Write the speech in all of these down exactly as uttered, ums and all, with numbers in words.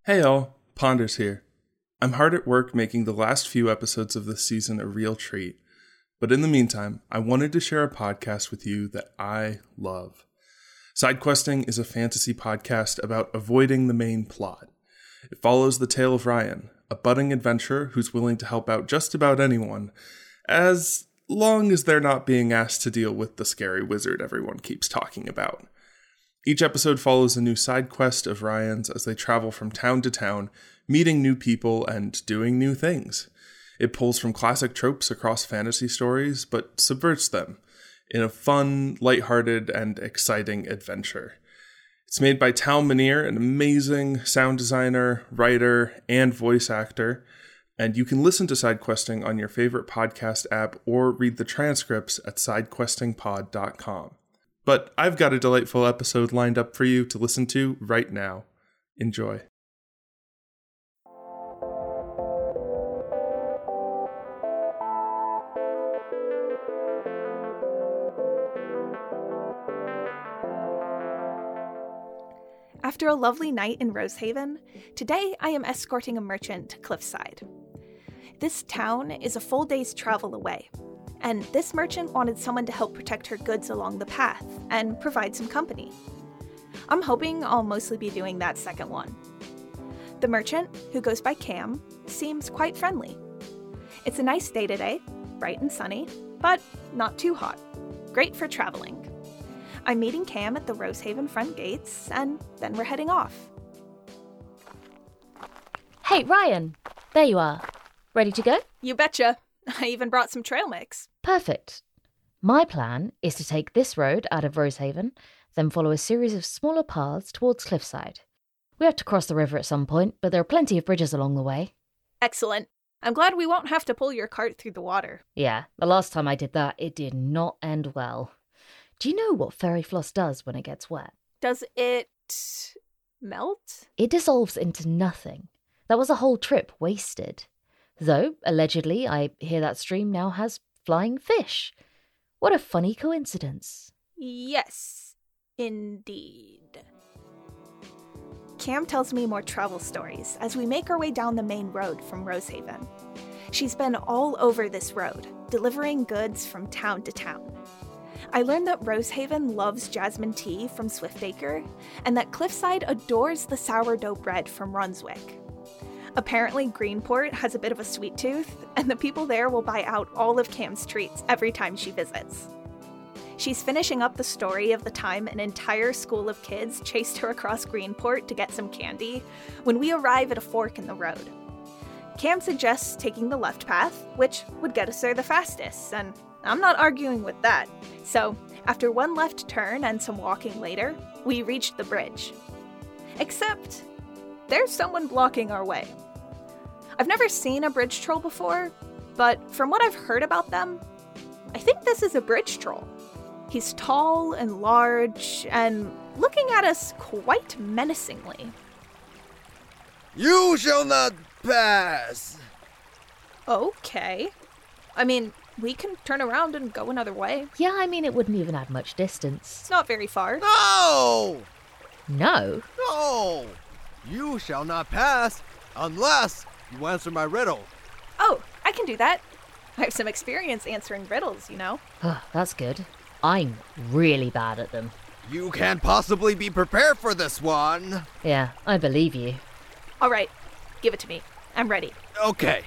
Hey all, Ponders here. I'm hard at work making the last few episodes of this season a real treat, but in the meantime, I wanted to share a podcast with you that I love. Sidequesting is a fantasy podcast about avoiding the main plot. It follows the tale of Ryan, a budding adventurer who's willing to help out just about anyone, as long as they're not being asked to deal with the scary wizard everyone keeps talking about. Each episode follows a new side quest of Ryan's as they travel from town to town, meeting new people and doing new things. It pulls from classic tropes across fantasy stories, but subverts them in a fun, lighthearted, and exciting adventure. It's made by Tal Minear, an amazing sound designer, writer, and voice actor, and you can listen to Sidequesting on your favorite podcast app or read the transcripts at sidequesting pod dot com. But I've got a delightful episode lined up for you to listen to right now. Enjoy. After a lovely night in Rosehaven, today I am escorting a merchant to Cliffside. This town is a full day's travel away, and this merchant wanted someone to help protect her goods along the path and provide some company. I'm hoping I'll mostly be doing that second one. The merchant, who goes by Cam, seems quite friendly. It's a nice day today, bright and sunny, but not too hot. Great for traveling. I'm meeting Cam at the Rosehaven front gates, and then we're heading off. Hey, Ryan! There you are. Ready to go? You betcha. I even brought some trail mix. Perfect. My plan is to take this road out of Rosehaven, then follow a series of smaller paths towards Cliffside. We have to cross the river at some point, but there are plenty of bridges along the way. Excellent. I'm glad we won't have to pull your cart through the water. Yeah, the last time I did that, it did not end well. Do you know what fairy floss does when it gets wet? Does it melt? It dissolves into nothing. That was a whole trip wasted. Though, allegedly, I hear that stream now has flying fish. What a funny coincidence. Yes, indeed. Cam tells me more travel stories as we make our way down the main road from Rosehaven. She's been all over this road, delivering goods from town to town. I learned that Rosehaven loves jasmine tea from Swiftacre, and that Cliffside adores the sourdough bread from Runswick. Apparently, Greenport has a bit of a sweet tooth, and the people there will buy out all of Cam's treats every time she visits. She's finishing up the story of the time an entire school of kids chased her across Greenport to get some candy when we arrive at a fork in the road. Cam suggests taking the left path, which would get us there the fastest, and I'm not arguing with that. So, after one left turn and some walking later, we reached the bridge. Except, there's someone blocking our way. I've never seen a bridge troll before, but from what I've heard about them, I think this is a bridge troll. He's tall and large and looking at us quite menacingly. You shall not pass! Okay. I mean, we can turn around and go another way. Yeah, I mean, it wouldn't even add much distance. It's not very far. No! No? No! You shall not pass unless you answer my riddle. Oh, I can do that. I have some experience answering riddles, you know. Oh, that's good. I'm really bad at them. You can't possibly be prepared for this one. Yeah, I believe you. All right, give it to me. I'm ready. Okay.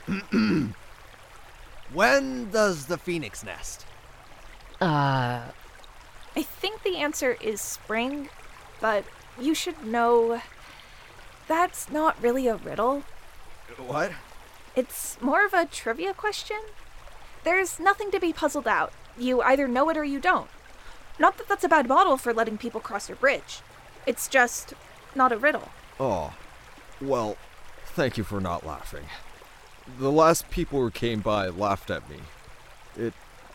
When does the phoenix nest? Uh... I think the answer is spring, but you should know that's not really a riddle. What? It's more of a trivia question. There's nothing to be puzzled out. You either know it or you don't. Not that that's a bad model for letting people cross your bridge. It's just not a riddle. Oh, well, thank you for not laughing. The last people who came by laughed at me. It...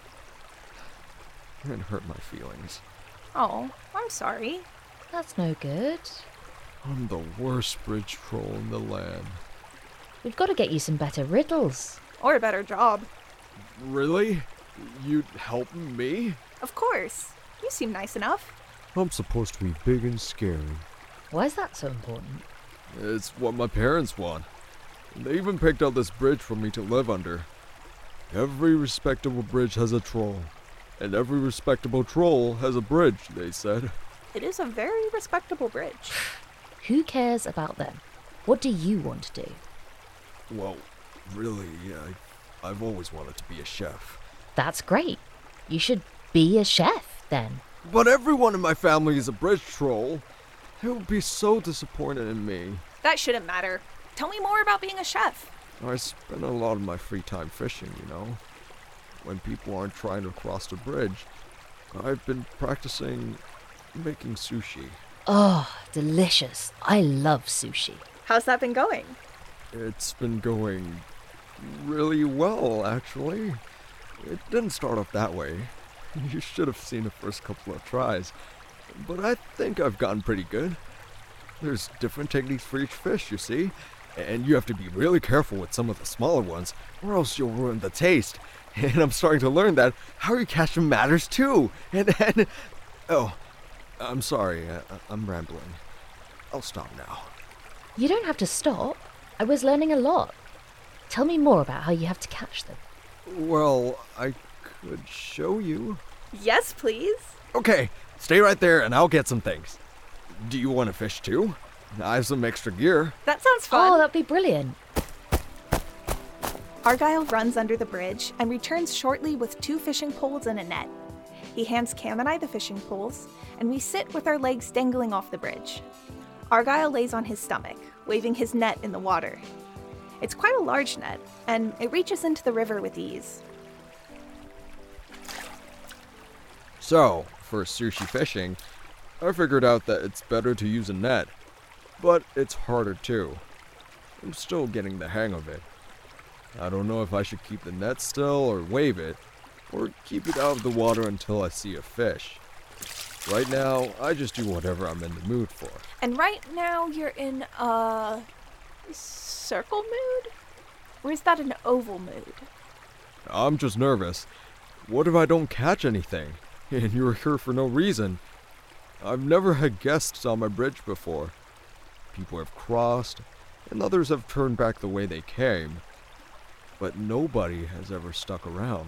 It hurt my feelings. Oh, I'm sorry. That's no good. I'm the worst bridge troll in the land. We've got to get you some better riddles. Or a better job. Really? You'd help me? Of course. You seem nice enough. I'm supposed to be big and scary. Why is that so important? It's what my parents want. They even picked out this bridge for me to live under. Every respectable bridge has a troll. And every respectable troll has a bridge, they said. It is a very respectable bridge. Who cares about them? What do you want to do? Well, really, I, I've always wanted to be a chef. That's great. You should be a chef, then. But everyone in my family is a bridge troll. They would be so disappointed in me. That shouldn't matter. Tell me more about being a chef. I spend a lot of my free time fishing, you know. When people aren't trying to cross the bridge, I've been practicing making sushi. Oh, delicious. I love sushi. How's that been going? It's been going really well, actually. It didn't start off that way. You should have seen the first couple of tries. But I think I've gotten pretty good. There's different techniques for each fish, you see. And you have to be really careful with some of the smaller ones, or else you'll ruin the taste. And I'm starting to learn that how you catch them matters too. And then... Oh, I'm sorry. I, I'm rambling. I'll stop now. You don't have to stop. I was learning a lot. Tell me more about how you have to catch them. Well, I could show you. Yes, please. Okay, stay right there and I'll get some things. Do you want to fish too? I have some extra gear. That sounds fun. Oh, that'd be brilliant. Argyle runs under the bridge and returns shortly with two fishing poles and a net. He hands Cam and I the fishing poles, and we sit with our legs dangling off the bridge. Argyle lays on his stomach, waving his net in the water. It's quite a large net, and it reaches into the river with ease. So, for sushi fishing, I figured out that it's better to use a net, but it's harder too. I'm still getting the hang of it. I don't know if I should keep the net still or wave it, or keep it out of the water until I see a fish. Right now, I just do whatever I'm in the mood for. And right now you're in a circle mood? Or is that an oval mood? I'm just nervous. What if I don't catch anything, and you're here for no reason? I've never had guests on my bridge before. People have crossed, and others have turned back the way they came. But nobody has ever stuck around.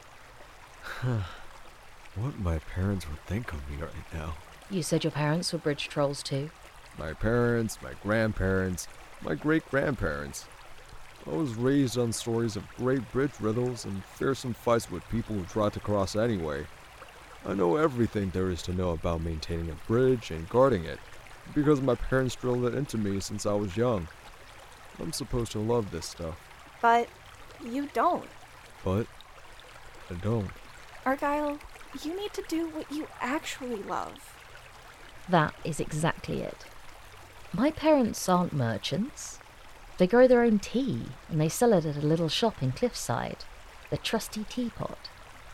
What my parents would think of me right now. You said your parents were bridge trolls too? My parents, my grandparents, my great-grandparents. I was raised on stories of great bridge riddles and fearsome fights with people who tried to cross anyway. I know everything there is to know about maintaining a bridge and guarding it, because my parents drilled it into me since I was young. I'm supposed to love this stuff. But you don't. But I don't. Argyle, you need to do what you actually love. That is exactly it. My parents aren't merchants. They grow their own tea, and they sell it at a little shop in Cliffside, the Trusty Teapot.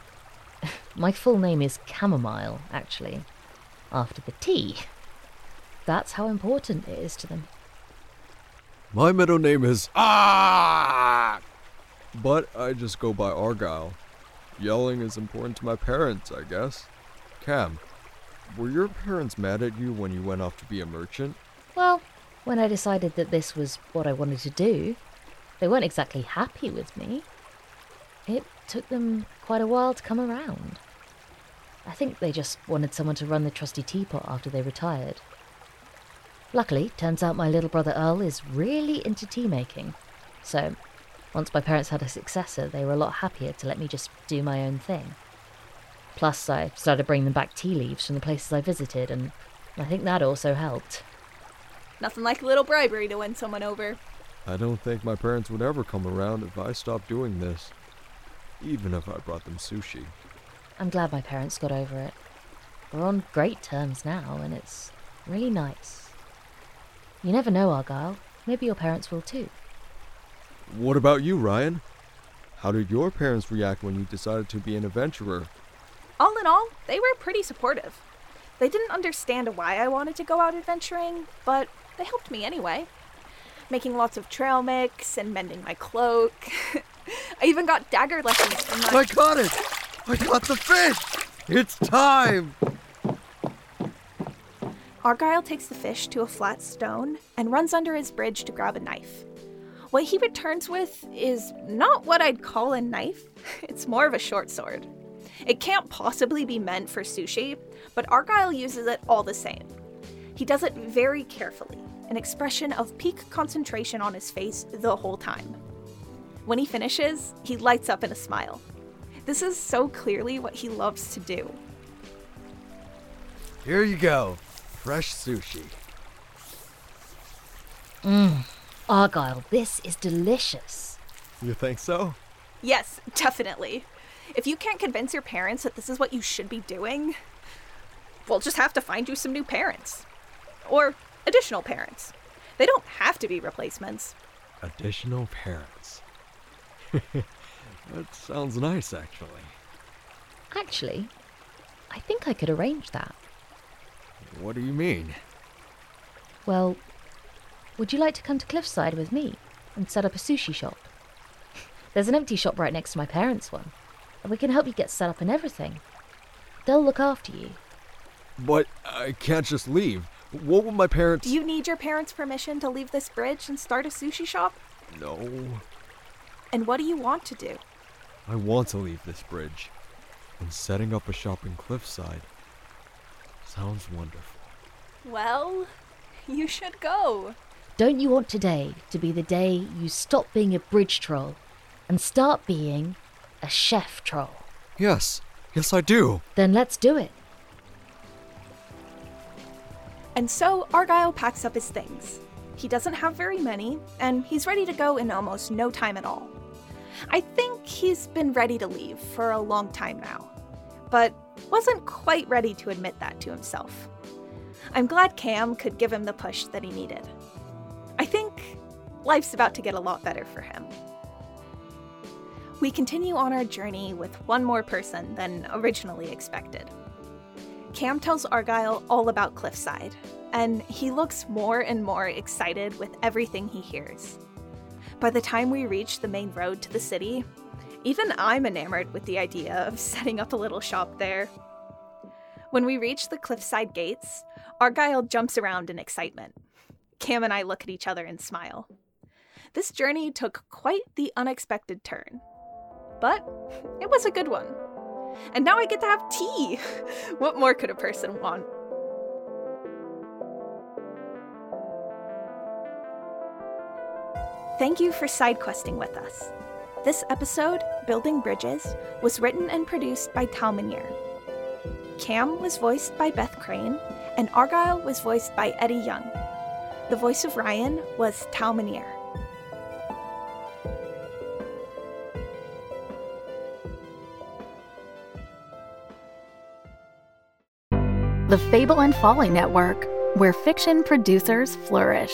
My full name is Chamomile, actually, after the tea. That's how important it is to them. My middle name is Ah, but I just go by Argyle. Yelling is important to my parents, I guess. Cam, were your parents mad at you when you went off to be a merchant? Well, when I decided that this was what I wanted to do, they weren't exactly happy with me. It took them quite a while to come around. I think they just wanted someone to run the Trusty Teapot after they retired. Luckily, turns out my little brother Earl is really into tea making, so once my parents had a successor, they were a lot happier to let me just do my own thing. Plus, I started bringing them back tea leaves from the places I visited, and I think that also helped. Nothing like a little bribery to win someone over. I don't think my parents would ever come around if I stopped doing this, even if I brought them sushi. I'm glad my parents got over it. We're on great terms now, and it's really nice. You never know, Argyle. Maybe your parents will too. What about you, Ryan? How did your parents react when you decided to be an adventurer? All in all, they were pretty supportive. They didn't understand why I wanted to go out adventuring, but they helped me anyway. Making lots of trail mix and mending my cloak. I even got dagger lessons from my... I got it! I got the fish! It's time! Argyle takes the fish to a flat stone and runs under his bridge to grab a knife. What he returns with is not what I'd call a knife. It's more of a short sword. It can't possibly be meant for sushi, but Argyle uses it all the same. He does it very carefully, an expression of peak concentration on his face the whole time. When he finishes, he lights up in a smile. This is so clearly what he loves to do. Here you go. Fresh sushi. Mmm. Argyle, this is delicious. You think so? Yes, definitely. If you can't convince your parents that this is what you should be doing, we'll just have to find you some new parents. Or additional parents. They don't have to be replacements. Additional parents. That sounds nice, actually. Actually, I think I could arrange that. What do you mean? Well, would you like to come to Cliffside with me and set up a sushi shop? There's an empty shop right next to my parents' one, and we can help you get set up and everything. They'll look after you. But I can't just leave. What will my parents... Do you need your parents' permission to leave this bridge and start a sushi shop? No. And what do you want to do? I want to leave this bridge. And setting up a shop in Cliffside sounds wonderful. Well, you should go. Don't you want today to be the day you stop being a bridge troll and start being a chef troll? Yes. Yes, I do. Then let's do it. And so Argyle packs up his things. He doesn't have very many, and he's ready to go in almost no time at all. I think he's been ready to leave for a long time now, but wasn't quite ready to admit that to himself. I'm glad Cam could give him the push that he needed. I think life's about to get a lot better for him. We continue on our journey with one more person than originally expected. Cam tells Argyle all about Cliffside, and he looks more and more excited with everything he hears. By the time we reach the main road to the city, even I'm enamored with the idea of setting up a little shop there. When we reach the Cliffside gates, Argyle jumps around in excitement. Cam and I look at each other and smile. This journey took quite the unexpected turn, but it was a good one. And now I get to have tea! What more could a person want? Thank you for side questing with us. This episode, Building Bridges, was written and produced by Tal Meunier. Cam was voiced by Beth Crane, and Argyle was voiced by Eddie Young. The voice of Ryan was Tal Meunier. The Fable and Folly Network, where fiction producers flourish.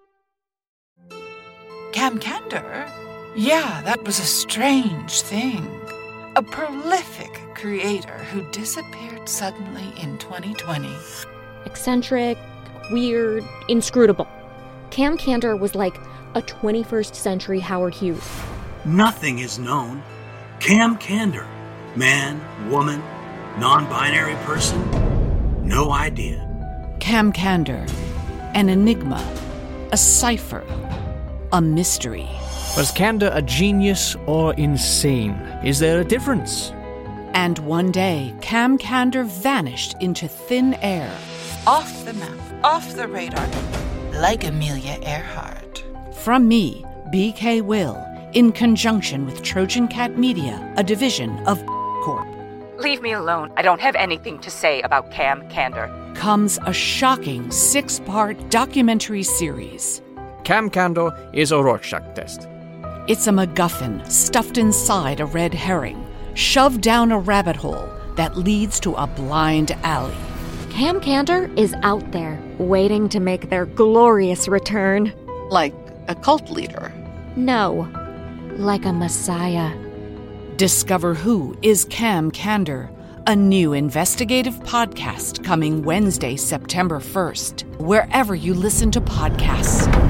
Cam Candor? Yeah, that was a strange thing. A prolific creator who disappeared suddenly in twenty twenty. Eccentric, weird, inscrutable. Cam Candor was like a twenty-first century Howard Hughes. Nothing is known. Cam Candor. Man, woman, non-binary person. No idea. Cam Candor. An enigma. A cipher. A mystery. Was Candor a genius or insane? Is there a difference? And one day, Cam Candor vanished into thin air. Off the map, off the radar, like Amelia Earhart. From me, B K Will, in conjunction with Trojan Cat Media, a division of Corp. Leave me alone. I don't have anything to say about Cam Candor. Comes a shocking six-part documentary series. Cam Candor is a Rorschach test. It's a MacGuffin stuffed inside a red herring, shoved down a rabbit hole that leads to a blind alley. Cam Candor is out there, waiting to make their glorious return. Like a cult leader? No, like a messiah. Discover who is Cam Candor, a new investigative podcast coming Wednesday, September first, wherever you listen to podcasts.